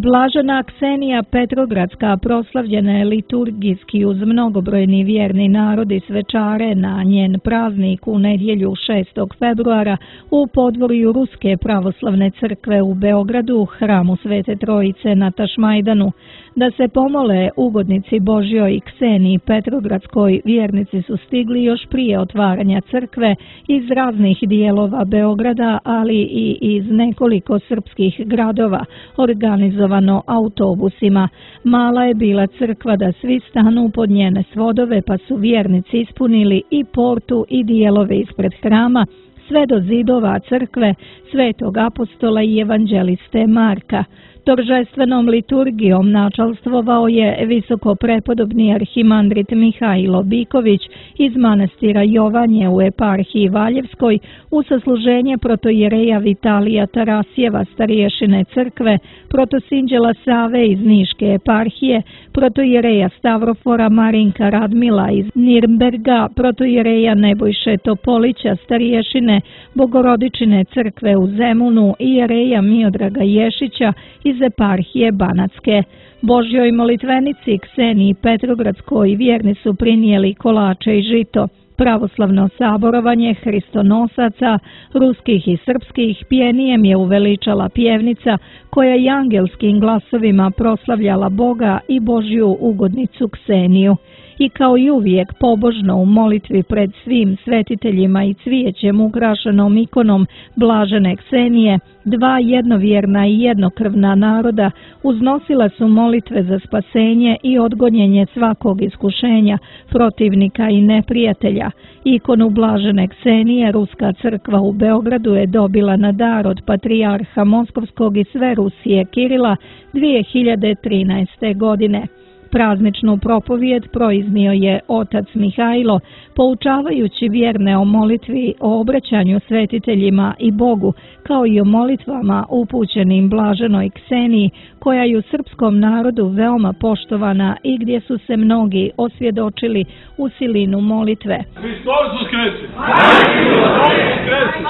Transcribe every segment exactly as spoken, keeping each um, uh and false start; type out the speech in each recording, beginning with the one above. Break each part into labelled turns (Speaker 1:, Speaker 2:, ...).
Speaker 1: Blažena Ksenija Petrogradska proslavljena je liturgijski uz mnogobrojni vjerni narod i svečare na njen praznik u nedjelju šestog februara u podvorju Ruske pravoslavne crkve u Beogradu, hramu Svete Trojice na Tašmajdanu. Da se pomole ugodnici Božjoj Kseniji Petrogradskoj, vjernici su stigli još prije otvaranja crkve iz raznih dijelova Beograda, ali i iz nekoliko srpskih gradova, organizovano autobusima. Mala je bila crkva da svi stanu pod njene svodove, pa su vjernici ispunili i portu i dijelove ispred hrama, sve do zidova crkve Svetog apostola i evanđeliste Marka. Toržestvenom liturgijom načalstvovao je visoko prepodobni arhimandrit Mihajlo Biković iz manastira Jovanje u eparhiji Valjevskoj u sasluženje protojereja Vitalija Tarasjeva, starješine crkve, protosinđela Save iz Niške eparhije, protojereja Stavrofora Marinka Radmila iz Nirnberga, protojereja Nebojše Topolića, starješine Bogorodičine crkve u Zemunu i jereja Miodraga Ješića iz eparhije Banatske. Božjoj molitvenici Kseniji Petrogradskoj vjerni su prinijeli kolače i žito. Pravoslavno saborovanje hristonosaca, ruskih i srpskih, pjenijem je uveličala pjevnica koja je angelskim glasovima proslavljala Boga i Božju ugodnicu Kseniju. I kao i uvijek pobožno u molitvi pred svim svetiteljima i cvijećem ukrašenom ikonom Blažene Ksenije, dva jednovjerna i jednokrvna naroda uznosila su molitve za spasenje i odgonjenje svakog iskušenja, protivnika i neprijatelja. Ikonu Blažene Ksenije Ruska crkva u Beogradu je dobila na dar od patrijarha Moskovskog i sve Rusije Kirila dvije hiljade trinaeste. godine. Prazničnu propovijed proiznio je otac Mihajlo, poučavajući vjerne o molitvi, o obraćanju svetiteljima i Bogu, kao i o molitvama upućenim Blaženoj Kseniji, koja je u srpskom narodu veoma poštovana i gdje su se mnogi osvjedočili u silinu molitve.
Speaker 2: Hristos uskrese! Hristos uskrese!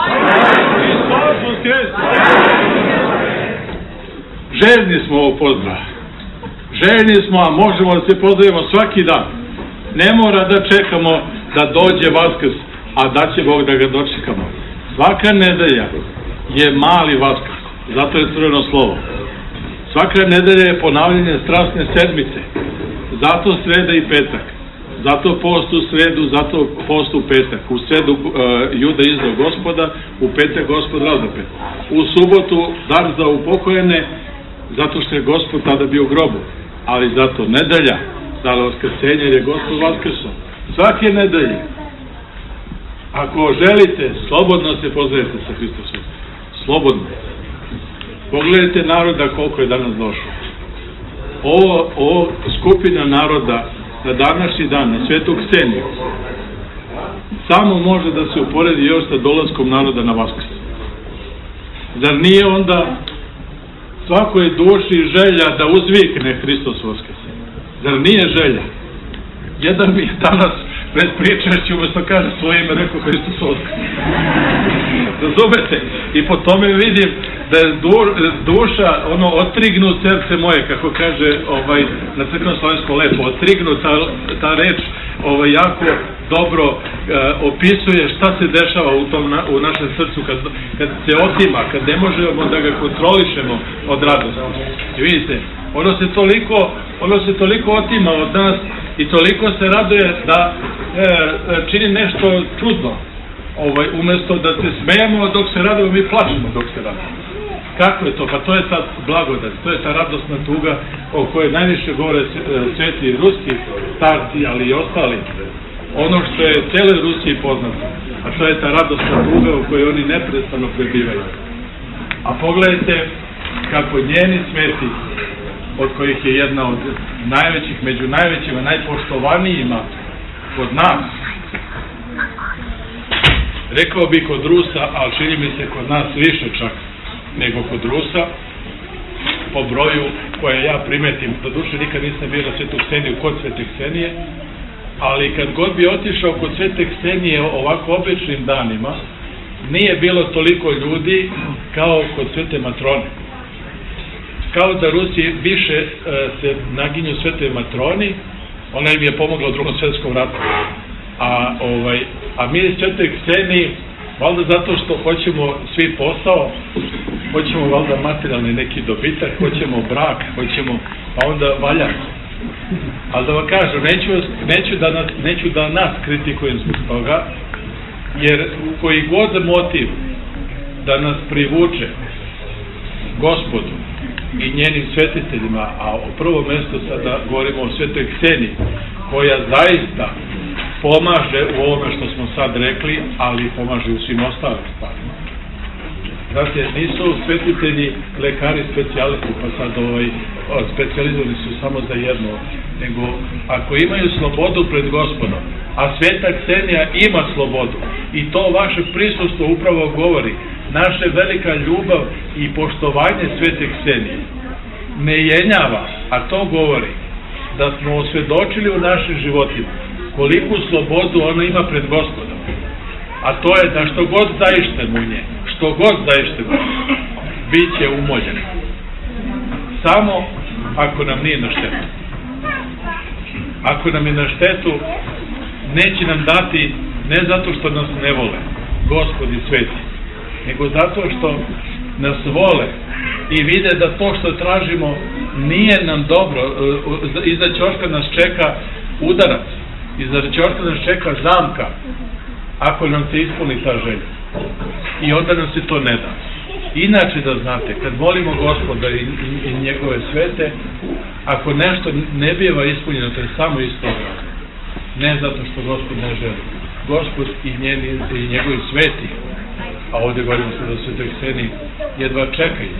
Speaker 2: Hristos uskrese! Željni smo ovog pozdrava. Željni smo, a možemo da se pozdravimo svaki dan. Ne mora da čekamo da dođe Vaskrs, a da će Bog da ga dočekamo. Svaka nedelja je mali Vaskrs, zato je crveno slovo. Svaka nedelja je ponavljanje strasne sedmice, zato sreda i petak. Zato post u sredu, zato post u petak. U sredu uh, Juda izdao Gospoda, u petak Gospod razapet. U subotu dar za upokojene, zato što je Gospod tada bio u grobu. Ali zato nedelja, dala vaskrsenje, jer je Gospod vaskrso. Svake nedelje, ako želite, slobodno se pozdravite sa Hristosom. Slobodno. Pogledajte naroda koliko je danas došlo. Ovo, ovo skupina naroda na današnji dan, na Svetu Kseniju, samo može da se uporedi još sa dolaskom naroda na Vaskrs. Zar nije onda svakoj duši želja da uzvikne Hristos vaskrse? Zar nije želja? Jedan mi je danas pred pričajući umjesto kaže svoje ime rekao Hristos vaskrse. Razumete? I po tome vidim da je duša, ono, otrignu srce moje, kako kaže ovaj, na crkvenom slovenskom lepo, otrignu, ta, ta reč ovaj, jako dobro e, opisuje šta se dešava u, tom, na, u našem srcu kad, kad se otima, kad ne možemo da ga kontrolišemo od radosti. I vidite, ono se toliko, ono se toliko otima od nas i toliko se raduje da e, čini nešto čudno. Ovaj, umjesto da se smejemo dok se radimo, mi plačemo dok se radimo. Kako je to? Pa to je ta blagodat, to je ta radosna tuga o kojoj najviše govore sveti ruski starci, ali i ostali. Ono što je cele Rusiji poznato, a to je ta radosna tuga u kojoj oni neprestano prebivaju. A pogledajte kako njeni sveti, od kojih je jedna od najvećih, među najvećima, najpoštovanijima kod nas, rekao bi kod Rusa, ali čini mi se kod nas više čak nego kod Rusa, po broju koje ja primetim. Do duše nikad nisam bio na Svetu Kseniju kod Svete Ksenije, ali kad god bi otišao kod Svete Ksenije ovako običnim danima, nije bilo toliko ljudi kao kod Svete Matrone. kao da Rusi više se naginju Svetoj Matroni, ona im je pomogla u Drugom svjetskom ratu, a, ovaj, a mi Svetoj Kseniji, valjda zato što hoćemo svi posao, hoćemo valjda materijalni neki dobitak, hoćemo brak, hoćemo, pa onda valja. Ali da vam kažem, neću, neću, da nas, neću da nas kritikujem zbog toga, jer koji god motiv da nas privuče Gospodu i njenim svetiteljima, a u prvom mjestu sada govorimo o Svetoj Kseniji, koja zaista pomaže u ovome što smo sad rekli, ali pomaže u svim ostalim stvarima. Znate, nisu svetitelji lekari specijalisti, pa sad ovaj, specijalizovani su samo za jedno, nego ako imaju slobodu pred Gospodom, a Sveta Ksenija ima slobodu, i to vaše prisustvo upravo govori, naša velika ljubav i poštovanje Svete Ksenije ne jenjava, a to govori da smo osvjedočili u našim životima koliku slobodu ona ima pred Gospodom. A to je da što god zaište mu nje, što god zaište mu, bit će umoljen. Samo ako nam nije na štetu. Ako nam je na štetu, neće nam dati, ne zato što nas ne vole, Gospodi sveti, nego zato što nas vole i vide da to što tražimo nije nam dobro. Iza ćoška nas čeka udarac, iza ćoška nas čeka zamka, ako nam se ispuni ta želja. I onda nam se to ne da. Inače, da znate, kad molimo Gospoda i, i, i njegove svete, ako nešto ne biva ispunjeno, to je samo iz toga razloga. Ne zato što Gospod ne želi. Gospod i, njeni, i njegovi sveti, a ovdje govorimo se da Svetoj Kseniji, jedva čekaju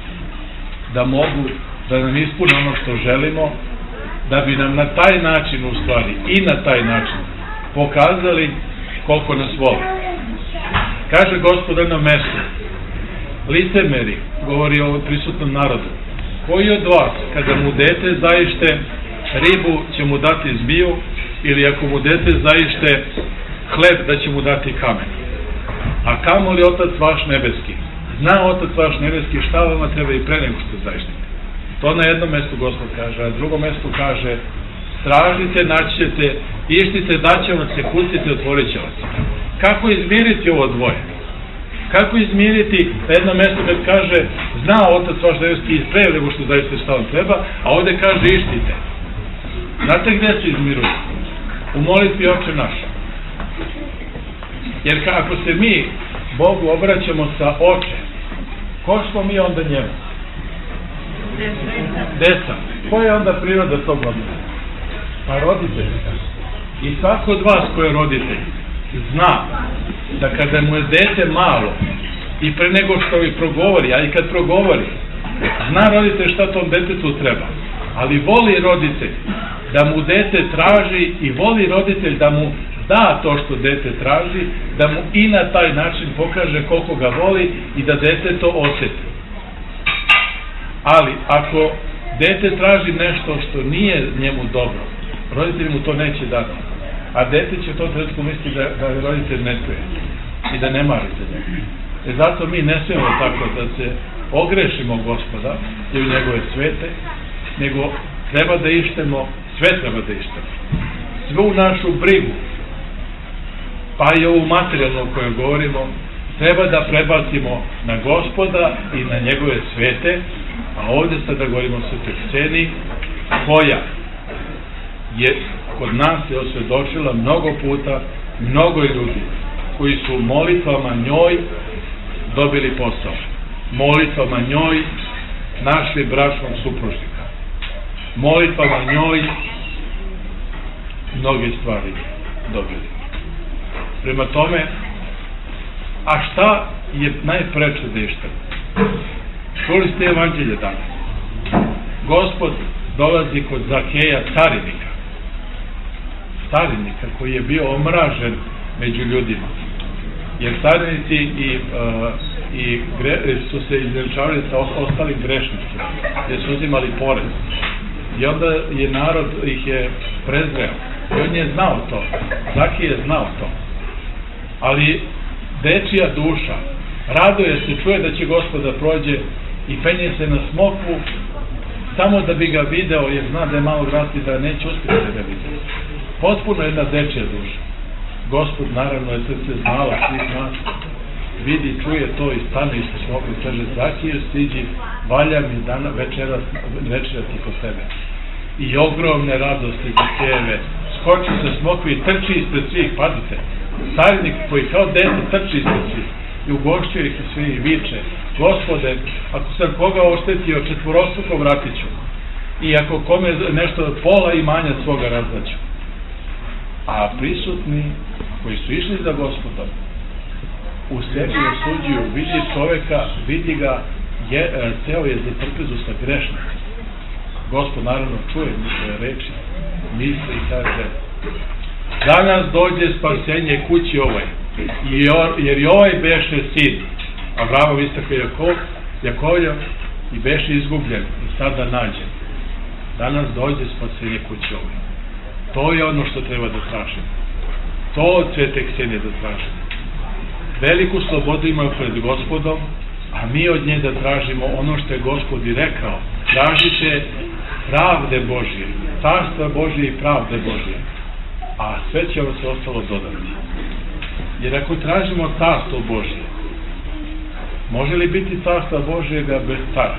Speaker 2: da mogu da nam ispune ono što želimo, da bi nam na taj način, u stvari, i na taj način pokazali koliko nas voli. Kaže Gospod jedno mesto, licemeri, govori o prisutnom narodu, koji od vas, kada mu dete zaište ribu, će mu dati zmiju, ili ako mu dete zaište hleb, da će mu dati kamen. A kamoli Otac vaš nebeski? Zna Otac vaš nebeski šta vama treba i pre nego što zaištete. To na jednom mjestu Gospod kaže, a na drugom mjestu kaže, tražite, naći ćete, ištite, daće vam se, kucite, otvorit će vas. Kako izmiriti ovo dvoje? Kako izmiriti na jednom mjestu kad kaže, zna Otac vaš nebeski i pre nego što zaiste šta vam treba, a ovdje kaže, ištite. Znate gdje se izmiruju? U molitvi Oče naš. Jer ako se mi Bogu obraćamo sa Oče, ko smo mi onda njemu? Deca. Koja je onda priroda tog odnosa? Pa roditelj. I svako od vas ko je roditelj zna da kada mu je dete malo i pre nego što i progovori, a i kad progovori, zna roditelj šta tom detetu treba. Ali voli roditelj da mu dete traži i voli roditelj da mu da to što dete traži, da mu i na taj način pokaže koliko ga voli i da dete to osjeti. Ali ako dete traži nešto što nije njemu dobro, roditelj mu to neće dati. A dete će to trenutku misli da, da roditelj ne čuje i da ne mari za njega. E zato mi ne smijemo tako da se ogrešimo Gospoda i u njegove svete, nego treba da ištemo, sve treba da ištemo. Svu našu brigu, pa i ovu materijalnu o kojoj govorimo, treba da prebacimo na Gospoda i na njegove svete, a ovdje sada govorimo o Svetoj Kseniji, koja je kod nas je osvjedočila mnogo puta, mnogo ljudi koji su molitvama njoj dobili posao. Molitvama njoj našli bračnog supružnika. Molitvama njoj mnoge stvari dobili. Prema tome, a šta je najpreče da ištemo? Čuli ste evanđelje danas. Gospod dolazi kod Zakeja, carinika. Carinika koji je bio omražen među ljudima. Jer carinici i, uh, i gre, su se izveličavali sa ostalim grešnicima, jer su uzimali porez. I onda je narod ih je prezreo. I on je znao to. Zakej je znao to. Ali dečija duša raduje se, čuje da će Gospod da prođe i penje se na smokvu samo da bi ga video, jer zna da je malo rasti, da neće uspjeti da ga vidi. Potpuno jedna dečja duša. Gospod, naravno, je srce znala svih nas, vidi, čuje to i stane i se smokvu i kaže, Zakiju, stiđi, valja mi dana večera, večerati kod tebe. I ogromne radosti i pjeve, skoči se smokvi i trči ispred svih, pazite, carinik koji kao dete trči ispred svih i ugošćuje ih svi i viče, Gospode, ako sam koga oštetio, četvorostruko vratit ću, i ako kome nešto pola imanja svoga razdaću. A prisutni koji su išli za Gospodom u sebi osuđuju, vidi čoveka, vidi ga, je, teo je za trpezu sa grešnicom. Gospod naravno čuje njihove reči, misli i kaže, danas dođe spasenje kući ovoj, jer i ovaj beše sin Avramov, Isaka i Jakov, Jakovlja, i beše izgubljen i sada nađen. Danas dođe spasenje kući ovoj. To je ono što treba da tražimo. To od Svete Ksenije da tražimo. Veliku slobodu imamo pred Gospodom, a mi od nje da tražimo ono što je Gospod i rekao. Tražite pravde Božje, carstva Božje i pravde Božje, a sve će vam se ostalo dodati. Jer ako tražimo carstvo Božje, može li biti carstva Božjega bez cara?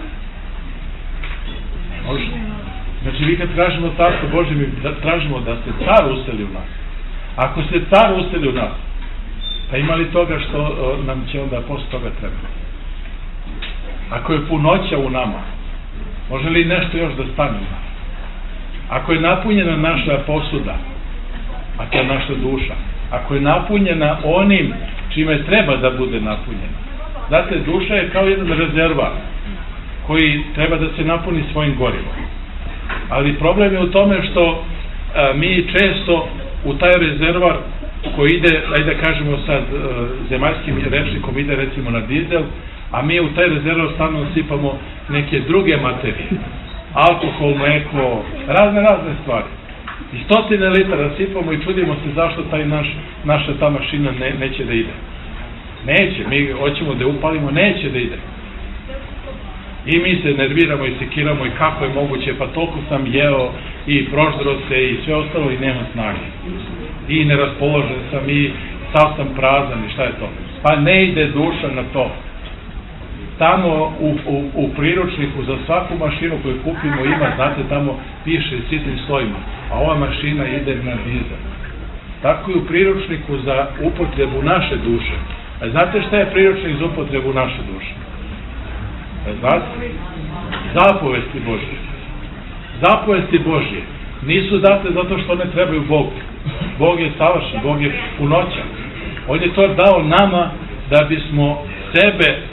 Speaker 2: Može. Znači, vi kad tražimo carstvo Božje, mi tražimo da se car useli u nas. Ako se car useli u nas, pa ima li toga što nam će onda posle toga treba? Ako je punoća u nama, može li nešto još da stane u nas? Ako je napunjena naša posuda, a to je naša duša, ako je napunjena onim čime treba da bude napunjena. Znate, duša je kao jedan rezervar koji treba da se napuni svojim gorivom. Ali problem je u tome što a, mi često u taj rezervar koji ide, ajde da kažemo sad a, zemaljskim rečnikom, ide recimo na dizel, a mi u taj rezervar stalno sipamo neke druge materije. Alkohol, mleko, razne razne stvari. I stotine litara sipamo i čudimo se zašto taj naš, naša ta mašina ne, neće da ide. Neće, mi hoćemo da upalimo, neće da ide. I mi se nerviramo i sekiramo i kako je moguće, pa toliko sam jeo i proždro se i sve ostalo i nema snage. I neraspoložen sam i sav sam prazan i šta je to? Pa ne ide duša na to. Tamo u, u, u priručniku za svaku mašinu koju kupimo ima, znate, tamo piše sitnim slojima, a ova mašina ide na dizel. Tako i u priručniku za upotrebu naše duše. A znate šta je priručnik za upotrebu naše duše? Znate? Zapovesti Božje. Zapovesti Božje nisu date zato što one trebaju Bogu. Bog je savršen, Bog je punoća. On je to dao nama da bismo sebe e,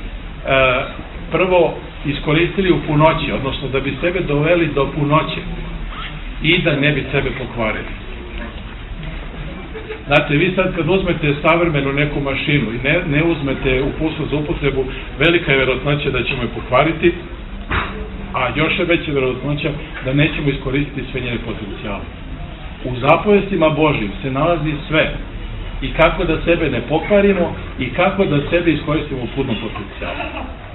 Speaker 2: prvo iskoristili u punoći, odnosno da bi sebe doveli do punoće i da ne bi sebe pokvarili. Znate, vi sad kad uzmete savremenu neku mašinu i ne, ne uzmete uputstvo za upotrebu, velika je verovatnoća da ćemo je pokvariti, a još je veća verovatnoća da nećemo iskoristiti sve njene potencijale. U zapovestima Božjim se nalazi sve, i kako da sebe ne pokvarimo i kako da sebe iskoristimo u punom potencijalu.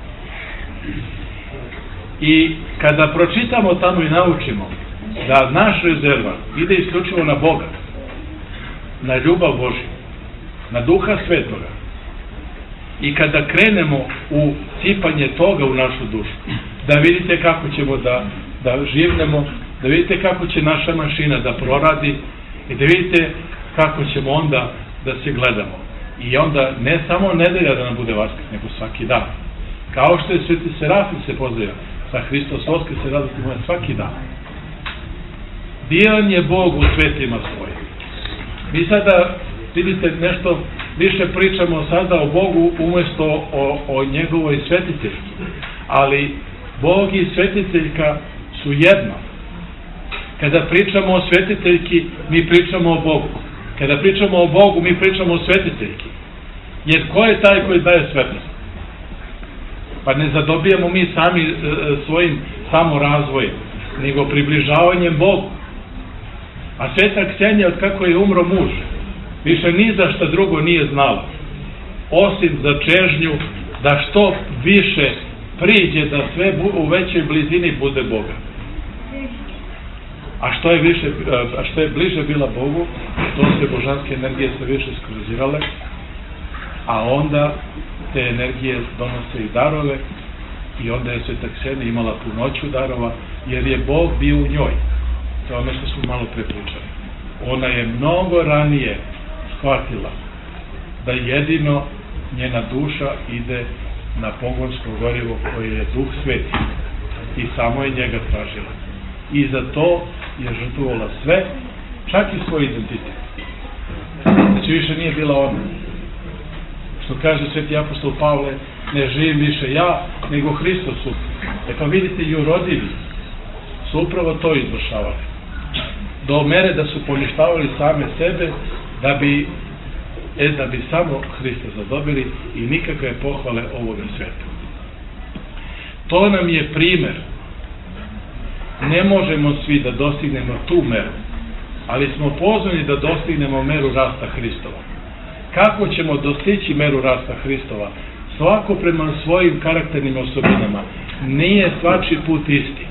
Speaker 2: I kada pročitamo tamo i naučimo da naš rezervar ide isključivo na Boga, na ljubav Božju, na Duha Svetoga, i kada krenemo u sipanje toga u našu dušu, da vidite kako ćemo da, da živnemo, da vidite kako će naša mašina da proradi i da vidite kako ćemo onda da se gledamo. I onda ne samo nedelja da nam bude Vaskrs, nego svaki dan. Kao što je Sveti Serafim se pozdravio, sa Hristos Voskrs se radosti moja svaki dan. Divan je Bog u svetima svojim. Mi sada, vidite, nešto više pričamo sada o Bogu umjesto o, o njegovoj svetiteljki. Ali Bog i svetiteljka su jedno. Kada pričamo o svetiteljki, mi pričamo o Bogu. Kada pričamo o Bogu, mi pričamo o svetiteljki. Jer ko je taj koji daje svetlost? Pa ne zadobijamo mi sami e, svojim samorazvojem, nego približavanjem Bogu. A Sveta Ksenija, od kako je umro muž, više ni za šta drugo nije znala, osim za čežnju da što više priđe da sve u većoj blizini bude Boga. A što je, više, a što je bliže bila Bogu, to se božanske energije se više skruzirale, a onda te energije donose i darove, i onda je Sveta Ksenija imala punoću darova, jer je Bog bio u njoj. To je ono što smo malo prepričali. Ona je mnogo ranije shvatila da jedino njena duša ide na pogonsko gorivo koje je Duh Sveti, i samo je njega tražila. I za to je žrtvovala sve, čak i svoj identitet. Znači više nije bila ona. Što kaže sveti apostol Pavle, ne živim više ja, nego Hristos u. E pa vidite, i urodivi su upravo to izvršavali. Do mere da su poništavali same sebe, da bi, e, da bi samo Hrista zadobili, i nikakve pohvale ovoga sveta. To nam je primer. Ne možemo svi da dostignemo tu meru, ali smo pozvani da dostignemo meru rasta Hristova. Kako ćemo dostići meru rasta Hristova? Svako prema svojim karakternim osobinama. Nije svačiji put isti.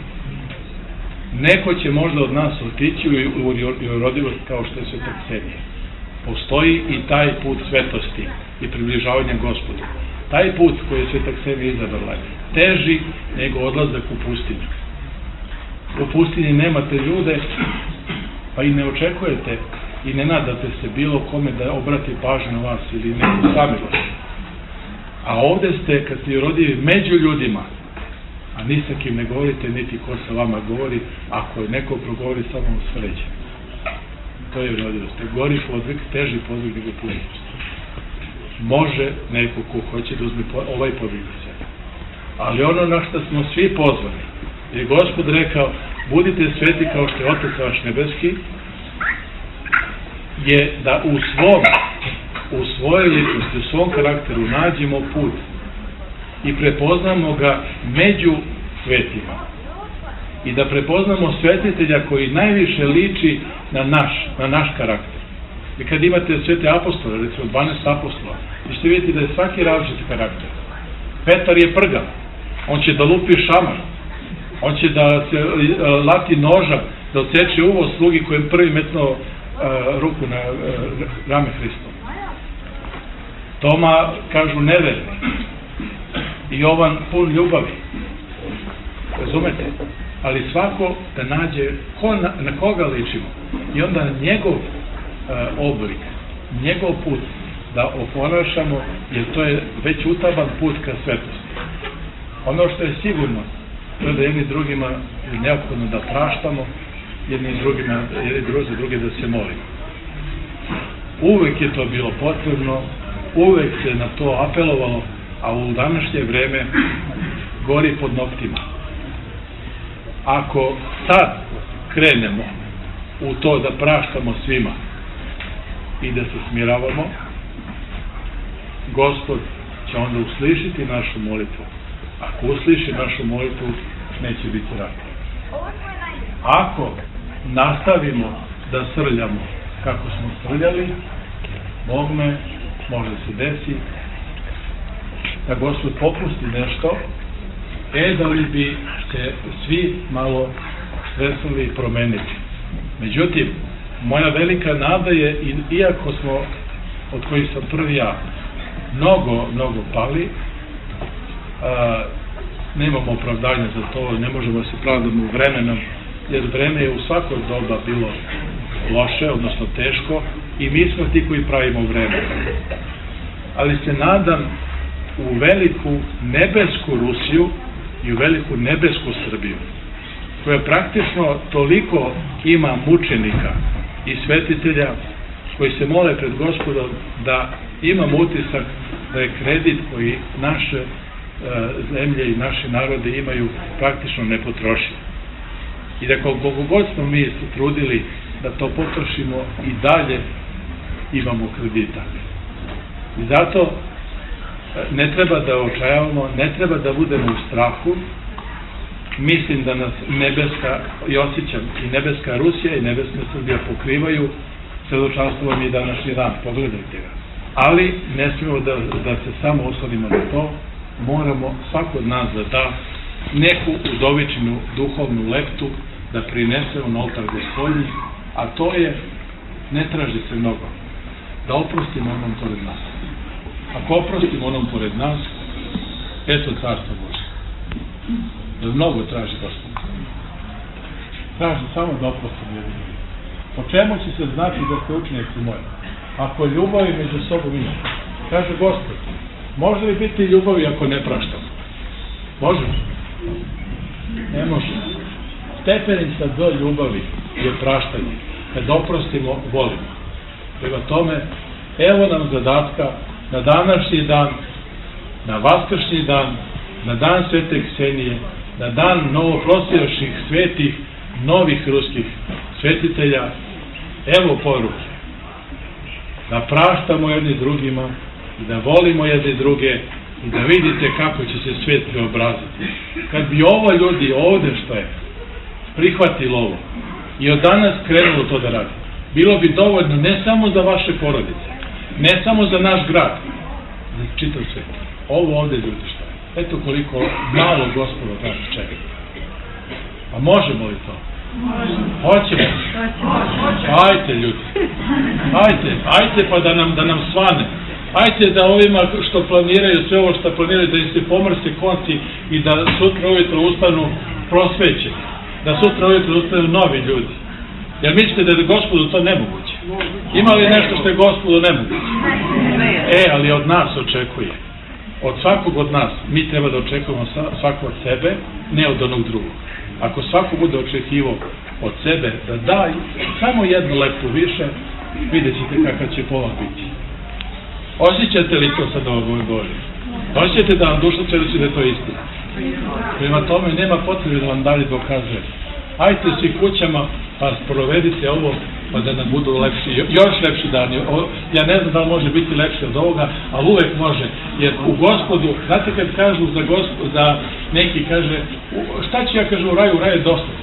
Speaker 2: Neko će možda od nas otići u urodivost kao što je Sveta Ksenija. Postoji i taj put svetosti i približavanja Gospodu. Taj put koji je Sveta Ksenija izabrala teži nego odlazak u pustinju. U pustinji nemate ljude, pa i ne očekujete i ne nadate se bilo kome da obrati pažnju na vas ili neku samilost. A ovde ste, kad ste urodivi među ljudima, a ni sa kim ne govorite, niti ko sa vama govori, ako je neko progovori, samo usređe. To je urodivost. Gori podvig, teži podvig nego punitost. Može neko ko hoće da uzme ovaj podvig za sebe. Ali ono na što smo svi pozvani, jer Gospod rekao, budite sveti kao što je Otac vaš nebeski, je da u svom, u svojoj ličnosti, u svom karakteru nađemo put i prepoznamo ga među svetima. I da prepoznamo svetitelja koji najviše liči na naš, na naš karakter. I kad imate svete apostole, recimo dvanaest apostola, vi ćete vidjeti da je svaki različit karakter. Petar je prgav, on će da lupi šamar, on će da se lati noža, da odseče uvo slugi kojem prvi metnuo ruku na rame Hristovo. Toma, kažu, neverni. I Jovan pun ljubavi. Razumete? Ali svako da nađe ko, na, na koga ličimo. I onda njegov uh, oblik, njegov put da oponašamo, jer to je već utaban put ka svetosti. Ono što je sigurno, to je da jedni drugima je neophodno da praštamo, jedni drugima, jedni drugi za druge da se molimo. Uvek je to bilo potrebno, uvek se na to apelovalo, a u današnje vreme gori pod noktima. Ako sad krenemo u to da praštamo svima i da se smiravamo, Gospod će onda uslišiti našu molitvu. Ako usliši našu molitvu, neće biti rata. Ako nastavimo da srljamo kako smo srljali, Bogme, može se desi da Gospod popusti nešto, e da li bi se svi malo stresali i promenili. Međutim, moja velika nada je, iako smo, od kojih sam prvi ja, mnogo, mnogo pali, a, nemamo opravdanja za to, ne možemo da se pravdamo vremenom, jer vreme je u svakog doba bilo loše, odnosno teško, i mi smo ti koji pravimo vreme. Ali se nadam u veliku nebesku Rusiju i u veliku nebesku Srbiju, koja praktično toliko ima mučenika i svetitelja koji se mole pred Gospodom, da imam utisak da je kredit koji naše e, zemlje i naši narode imaju praktično nepotrošiv. I da koliko god smo mi se trudili da to potrošimo, i dalje imamo kredita. I zato ne treba da očajavamo, ne treba da budemo u strahu. Mislim da nas nebeska, i osjećam, i nebeska Rusija i nebeska Srbija pokrivaju. Svedočanstvo vam je današnji dan, pogledajte ga. Ali ne smijemo da, da se samo oslonimo na to, moramo svako od nas da da neku udovičnu duhovnu leptu da prinesemo na oltar Gospodnji, a to je, ne traži se mnogo, da oprostimo onom pored nas. Ako oprostimo onom pored nas, eto carstvo Bože. Da mnogo traži Gospod. Traži samo da oprostimo jedni drugi. Po čemu će se znati da ste učenici moji? Ako ljubavi među sobom ima. Kaže Gospod, može li biti ljubavi ako ne praštamo? Može? Ne može. Stepenica do ljubavi je praštanje. Kad oprostimo, volimo. Prema tome, evo nam zadatka na današnji dan, na vaskršnji dan, na dan Svete Ksenije, na dan novoprosjaših svetih, novih ruskih svetitelja, evo poruke. Da praštamo jedni drugima i da volimo jedni druge i da vidite kako će se svet preobraziti. Kad bi ovo ljudi ovde što je prihvatilo ovo i od danas krenulo to da radi, bilo bi dovoljno ne samo za vaše porodice, ne samo za naš grad, za čitav svet. Ovo ovde ljudi što je. Eto koliko malo Gospoda od nas čeka. A možemo li to? Hoćemo. Ajte ljudi. Ajte, ajte pa da nam, da nam svane. Ajte da ovima što planiraju, sve ovo što planiraju, da im se pomrse konci i da sutra ujutro ustanu prosvećeni. Da sutra ujutro ustanu novi ljudi. Jer mislite da je Gospodu to nemoguće? Ima li nešto što je Gospodu nemoguće? E, ali od nas očekuje. Od svakog od nas mi treba da očekujemo svako od sebe, ne od onog drugog. Ako svako bude očekivao od sebe da daj samo jednu lepu više, vidjet ćete kakav će pomak biti. Osjećate li to sad ovo Bože? Osjećate da vam duša čeliči da je to istina? Prema tome nema potrebe da vam dalje dokazuje. Ajte svi kućama pa provedite ovo pa da nam budu lepši, još lepši dani. Ja ne znam da li može biti lepši od ovoga, ali uvek može. Jer u Gospodu, znate kad kažu za, gospod, za neki kaže, šta će ja kažu u raju, u raju je dosta.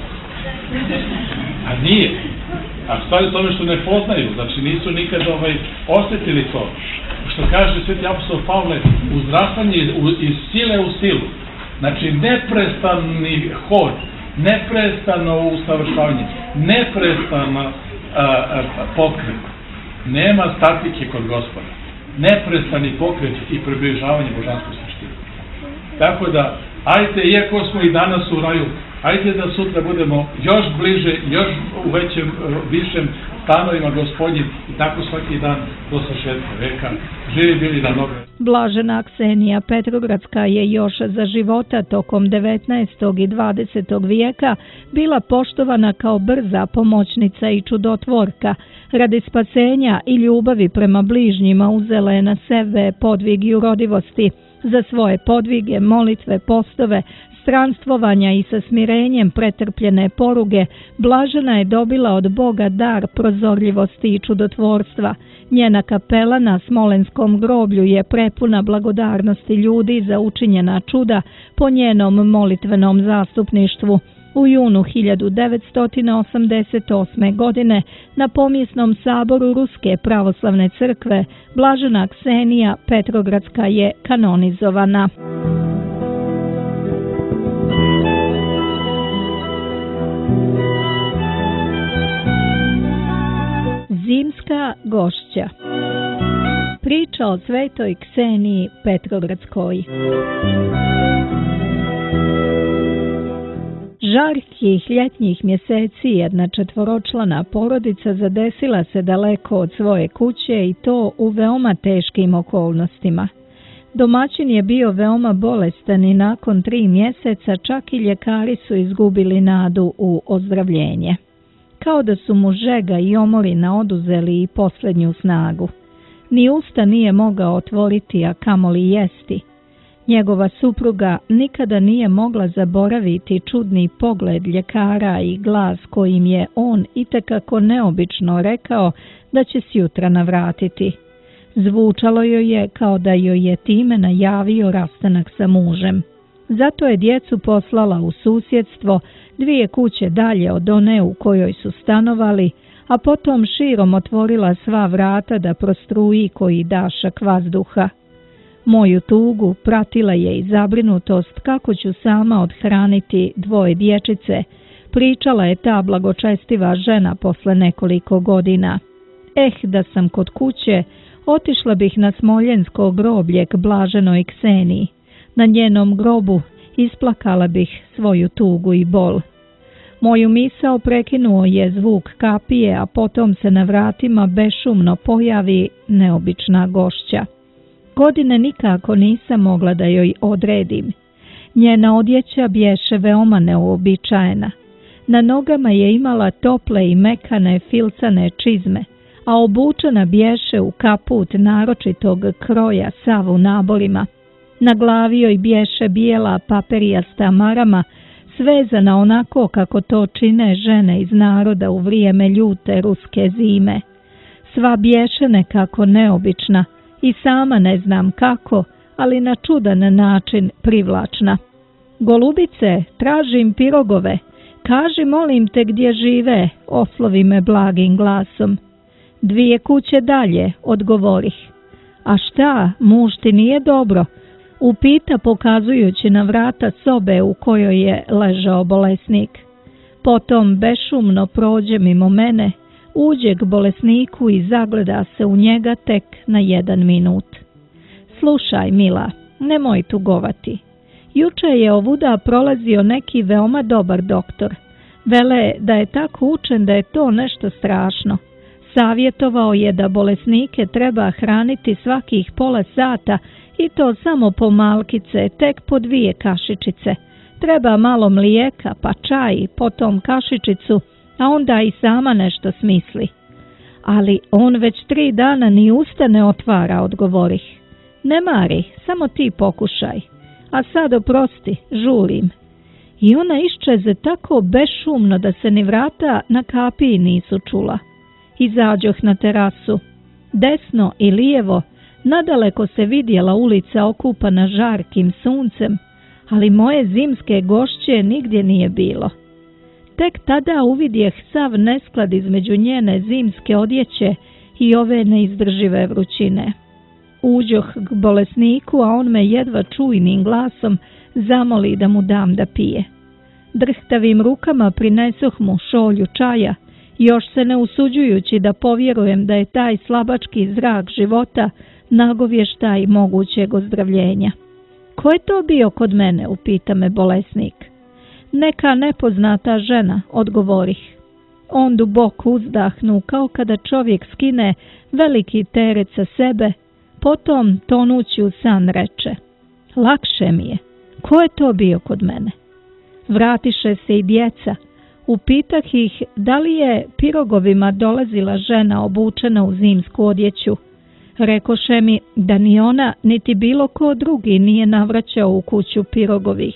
Speaker 2: A nije. A stvari u tome što ne poznaju, znači nisu nikad ovaj, osjetili to. Što kaže Sveti apostol Pavle, uzrastanje iz sile u silu. Znači neprestani hod, neprestano usavršavanje, neprestana a, a, pokret. Nema statike kod Gospoda. Neprestani pokret i približavanje božanskoj suštini. Tako da, ajte, iako smo i danas u raju, ajde da sutra budemo još bliže, još u većem, višem stanovima Gospodnjim i tako svaki dan do savršetka veka. Živi bili na noge.
Speaker 1: Blažena Ksenija Petrogradska je još za života tokom devetnaestog i dvadesetog vijeka bila poštovana kao brza pomoćnica i čudotvorka. Radi spasenja i ljubavi prema bližnjima uzela je na sebe podvig jurodivosti. Za svoje podvige, molitve, postove, stranstvovanja i sa smirenjem pretrpljene poruge, Blažena je dobila od Boga dar prozorljivosti i čudotvorstva. Njena kapela na Smolenskom groblju je prepuna blagodarnosti ljudi za učinjena čuda po njenom molitvenom zastupništvu. U junu hiljadu devetsto osamdeset osme. godine na pomjesnom saboru Ruske pravoslavne crkve Blažena Ksenija Petrogradska je kanonizovana. Zimska gošća. Priča o svetoj Kseniji Petrogradskoj. Žarkih ljetnjih mjeseci jedna četvoročlana porodica zadesila se daleko od svoje kuće i to u veoma teškim okolnostima. Domaćin je bio veoma bolestan i nakon tri mjeseca čak i ljekari su izgubili nadu u ozdravljenje. Kao da su mu žega i omorina oduzeli i posljednju snagu. Ni usta nije mogao otvoriti, a kamoli jesti. Njegova supruga nikada nije mogla zaboraviti čudni pogled ljekara i glas kojim je on itekako neobično rekao da će sjutra navratiti. Zvučalo joj je kao da joj je time najavio rastanak sa mužem. Zato je djecu poslala u susjedstvo, dvije kuće dalje od one u kojoj su stanovali, a potom širom otvorila sva vrata da prostruji koji dašak vazduha. Moju tugu pratila je i zabrinutost kako ću sama odhraniti dvoje dječice, pričala je ta blagočestiva žena posle nekoliko godina. Eh, da sam kod kuće, otišla bih na smoljensko groblje k blaženoj Kseniji. Na njenom grobu isplakala bih svoju tugu i bol. Moju misao prekinuo je zvuk kapije, a potom se na vratima bešumno pojavi neobična gošća. Godine nikako nisam mogla da joj odredim. Njena odjeća bješe veoma neuobičajena. Na nogama je imala tople i mekane filcane čizme, a obučena bješe u kaput naročitog kroja sav u naborima. Na glavi joj bješe bijela paperijasta marama, svezana onako kako to čine žene iz naroda u vrijeme ljute ruske zime. Sva bješe nekako neobična i sama ne znam kako, ali na čudan način privlačna. Golubice, tražim pirogove, kaži molim te gdje žive, oslovi me blagim glasom. Dvije kuće dalje, odgovorih. A šta, muž ti nije dobro? Upita pokazujući na vrata sobe u kojoj je ležao bolesnik. Potom bešumno prođe mimo mene, uđe k bolesniku i zagleda se u njega tek na jedan minut. Slušaj, mila, nemoj tugovati. Juče je ovuda prolazio neki veoma dobar doktor. Vele da je tako učen da je to nešto strašno. Savjetovao je da bolesnike treba hraniti svakih pola sata i to samo po malkice, tek po dvije kašičice. Treba malo mlijeka, pa čaj, potom kašičicu, a onda i sama nešto smisli. Ali on već tri dana ni usta ne otvara, odgovorih. Ne mari, samo ti pokušaj. A sad oprosti, žulim. I ona iščeze tako bešumno da se ni vrata na kapiji nisu čula. Izađoh na terasu. Desno i lijevo, nadaleko se vidjela ulica okupana žarkim suncem, ali moje zimske gošće nigdje nije bilo. Tek tada uvidjeh sav nesklad između njene zimske odjeće i ove neizdržive vrućine. Uđoh k bolesniku, a on me jedva čujnim glasom zamoli da mu dam da pije. Drhtavim rukama prinesoh mu šolju čaja, još se ne usuđujući da povjerujem da je taj slabački zrak života nagovještaj mogućeg ozdravljenja. Ko je to bio kod mene, upita me bolesnik. Neka nepoznata žena, odgovorih. On duboko uzdahnu kao kada čovjek skine veliki teret sa sebe, potom tonući u san reče. Lakše mi je. Ko je to bio kod mene? Vratiše se i djeca. Upitah ih da li je pirogovima dolazila žena obučena u zimsku odjeću. Rekoše mi da ni ona niti bilo ko drugi nije navraćao u kuću pirogovih.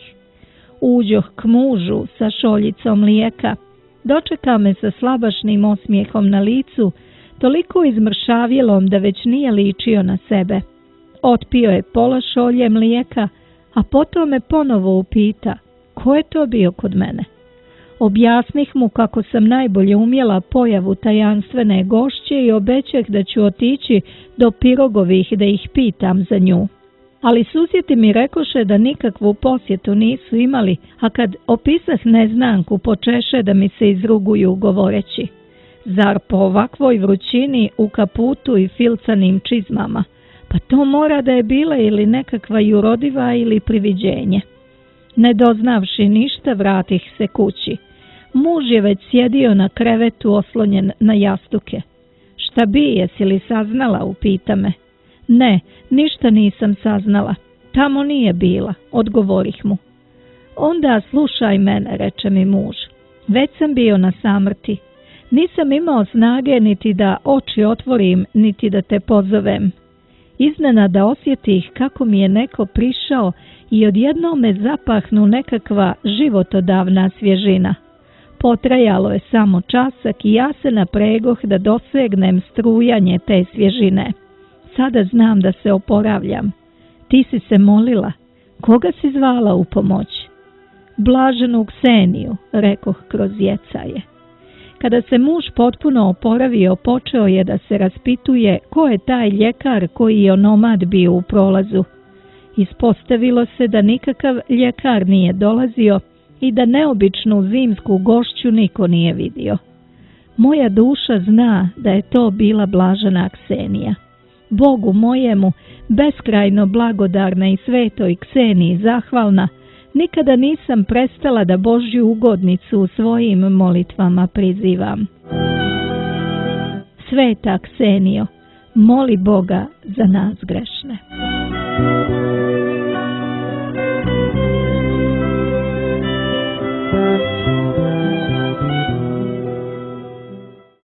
Speaker 1: Uđoh k mužu sa šoljicom mlijeka. Dočeka me sa slabašnim osmijehom na licu, toliko izmršavjelom da već nije ličio na sebe. Otpio je pola šolje mlijeka, a potom me ponovo upita, ko je to bio kod mene? Objasnih mu kako sam najbolje umjela pojavu tajanstvene gošće i obećah da ću otići do pirogovih da ih pitam za nju. Ali susjeti mi rekoše da nikakvu posjetu nisu imali, a kad opisah neznanku počeše da mi se izruguju govoreći. Zar po ovakvoj vrućini u kaputu i filcanim čizmama? Pa to mora da je bila ili nekakva jurodiva ili priviđenje. Ne doznavši ništa, vratih se kući. Muž je već sjedio na krevetu oslonjen na jastuke. Šta bi, jesi li saznala, upita me. Ne, ništa nisam saznala. Tamo nije bila, odgovorih mu. Onda slušaj mene, reče mi muž. Već sam bio na samrti. Nisam imao snage niti da oči otvorim, niti da te pozovem. Iznenada osjetih kako mi je neko prišao i odjednom me zapahnu nekakva životodavna svježina. Potrajalo je samo časak i ja se napregoh da dosegnem strujanje te svježine. Sada znam da se oporavljam. Ti si se molila. Koga si zvala u pomoć? Blaženu Kseniju, rekoh kroz jecaje. Kada se muž potpuno oporavio, počeo je da se raspituje ko je taj ljekar koji je onomad bio u prolazu. Ispostavilo se da nikakav ljekar nije dolazio i da neobičnu zimsku gošću niko nije vidio. Moja duša zna da je to bila blažena Ksenija. Bogu mojemu, beskrajno blagodarna i svetoj Kseniji zahvalna, nikada nisam prestala da Božju ugodnicu u svojim molitvama prizivam. Sveta Ksenijo, moli Boga za nas grešne.